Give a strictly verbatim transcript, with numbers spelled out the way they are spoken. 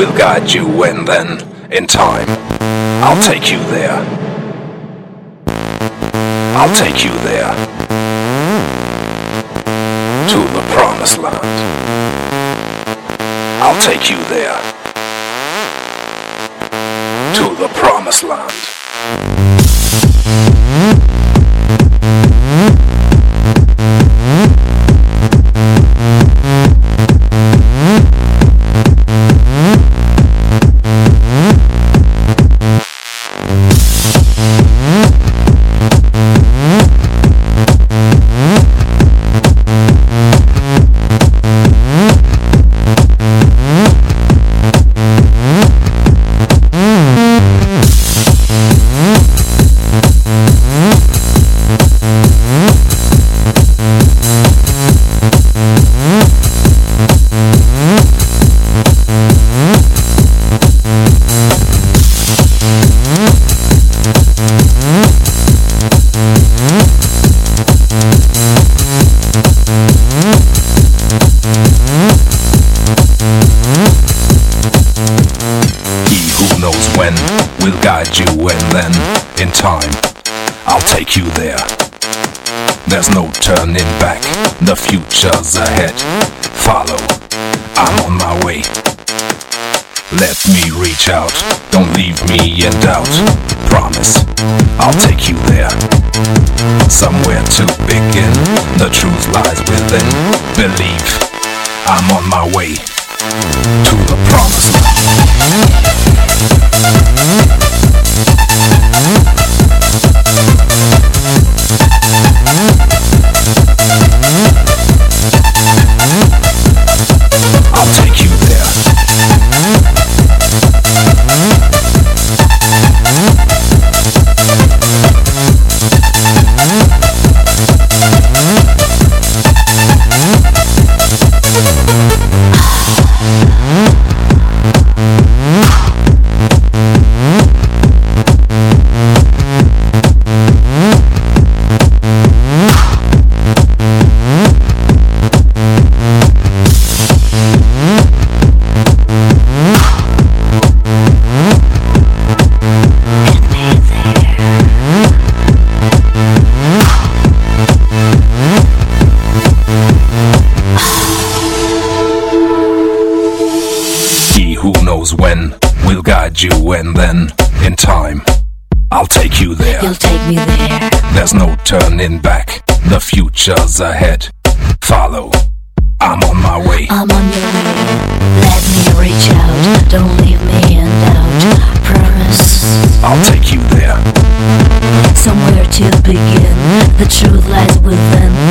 will guide you, and then, in time, I'll take you there. I'll take you there. To the promised land. I'll take you there. To the promised land. Will guide you, and then, in time, I'll take you there. There's no turning back, the future's ahead. Follow, I'm on my way. Let me reach out, don't leave me in doubt. Promise, I'll take you there. Somewhere to begin, the truth lies within. Believe, I'm on my way to the promised land. I'll take you there. Who knows when will guide you, and then, in time, I'll take you there. You'll take me there. There's no turning back, the future's ahead. Follow, I'm on my way. I'm on your way. Let me reach out, don't leave me in doubt. Promise, I'll take you there. Somewhere to begin, the truth lies within.